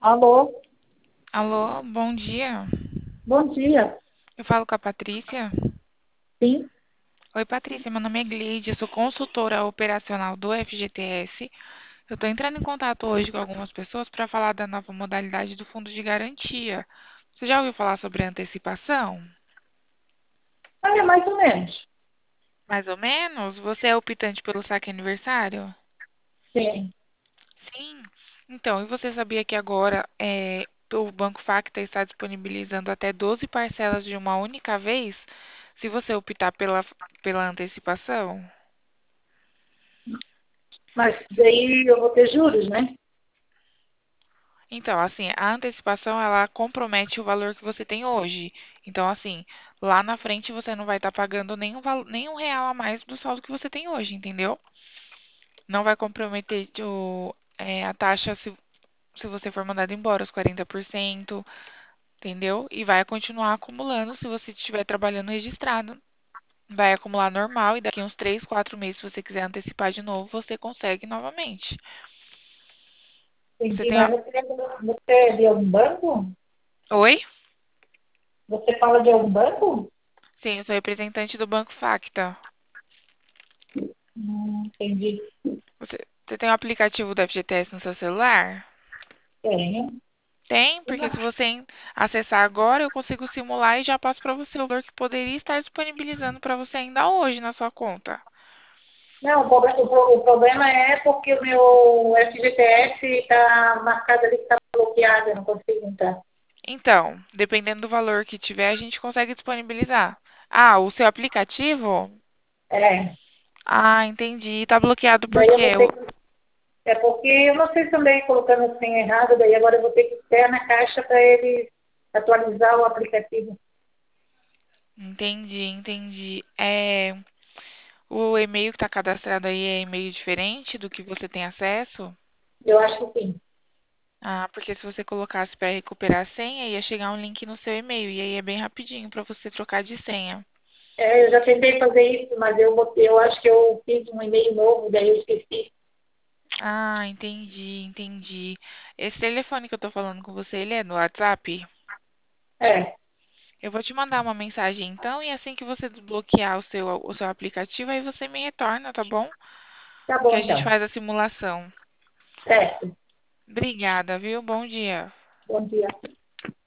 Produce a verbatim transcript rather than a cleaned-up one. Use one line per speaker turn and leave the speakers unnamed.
Alô,
Alô, bom dia.
bom dia.
Eu falo com a Patrícia.
Sim,
Oi, Patrícia, meu nome é Gleide, eu sou consultora operacional do F G T S. Eu estou entrando em contato hoje com algumas pessoas para falar da nova modalidade do fundo de garantia. Você já ouviu falar sobre antecipação?
olha, mais ou menos.
Mais ou menos? Você é optante pelo saque aniversário?
Sim,
Sim. Então, e você sabia que agora é, o Banco Facta está disponibilizando até doze parcelas de uma única vez, se você optar pela, pela antecipação?
mas daí eu vou ter juros, né?
Então, assim, a antecipação ela compromete o valor que você tem hoje. Então, assim, lá na frente você não vai estar pagando nenhum, valo- nenhum real a mais do saldo que você tem hoje, entendeu? Não vai comprometer o, é, a taxa se, se você for mandado embora, os quarenta por cento, entendeu? E vai continuar acumulando se você estiver trabalhando registrado. Vai acumular normal e daqui uns três, quatro meses, se você quiser antecipar de novo, você consegue novamente. Você
Entendi,
tem.
mas você, você é de algum banco?
Oi?
Você fala de algum banco?
Sim, eu sou representante do Banco Facta.
Hum, entendi.
Você, você tem o aplicativo do F G T S no seu celular?
Tenho.
Tem, porque se você en- acessar agora, eu consigo simular e já passo para você o valor que poderia estar disponibilizando para você ainda hoje na sua conta.
Não, o problema, o pro- o problema é porque o meu F G T S está marcado ali que está bloqueado, eu não consigo entrar.
Então, dependendo do valor que tiver, a gente consegue disponibilizar. Ah, o seu aplicativo?
É,
Ah, entendi. Tá bloqueado por
daí eu vou
quê?
ter
Eu-
que. É porque eu não sei se andei colocando a senha errada, daí agora eu vou ter que ir na caixa para ele atualizar o aplicativo.
Entendi, entendi. É, o e-mail que está cadastrado aí é e-mail diferente do que você tem acesso?
Eu acho que sim.
Ah, porque se você colocasse para recuperar a senha, ia chegar um link no seu e-mail e aí é bem rapidinho para você trocar de senha.
É, eu já tentei fazer isso, mas eu, botei- eu acho que eu fiz um e-mail novo, daí eu esqueci.
Ah, entendi, entendi. Esse telefone que eu tô falando com você, ele é no WhatsApp?
É,
Eu vou te mandar uma mensagem então e assim que você desbloquear o seu, o seu aplicativo, aí você me retorna, tá bom?
tá
Que
bom
a gente
então.
faz a simulação.
Certo.
Obrigada, viu? Bom dia.
Bom dia.